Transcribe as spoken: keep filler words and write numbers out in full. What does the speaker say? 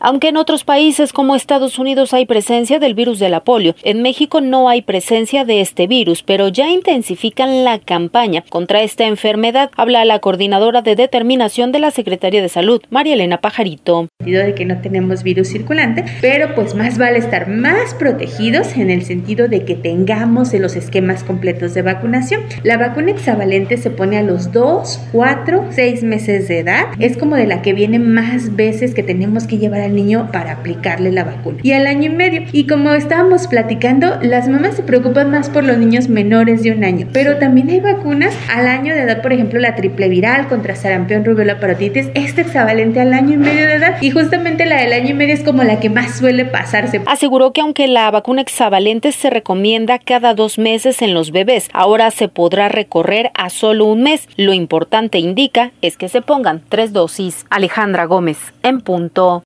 Aunque en otros países como Estados Unidos hay presencia del virus de la polio, en México no hay presencia de este virus, pero ya intensifican la campaña contra esta enfermedad. Habla la coordinadora de determinación de la Secretaría de Salud, María Elena Pajarito. De que no tenemos virus circulante, pero pues más vale estar más protegidos en el sentido de que tengamos los esquemas completos de vacunación. La vacuna hexavalente se pone a los dos, cuatro, seis meses de edad. Es como de la que viene más veces que tenemos que llevar al niño para aplicarle la vacuna. Y al año y medio. Y como estábamos platicando, las mamás se preocupan más por los niños menores de un año, pero también hay vacunas al año de edad, por ejemplo la triple viral contra sarampión, rubiola, parotitis, este hexavalente al año y medio de edad, y justamente la del año y medio es como la que más suele pasarse. Aseguró que aunque la vacuna hexavalente se recomienda cada dos meses en los bebés, ahora se podrá recorrer a solo un mes. Lo importante, indica, es que se pongan tres dosis. Alejandra Gómez, en punto.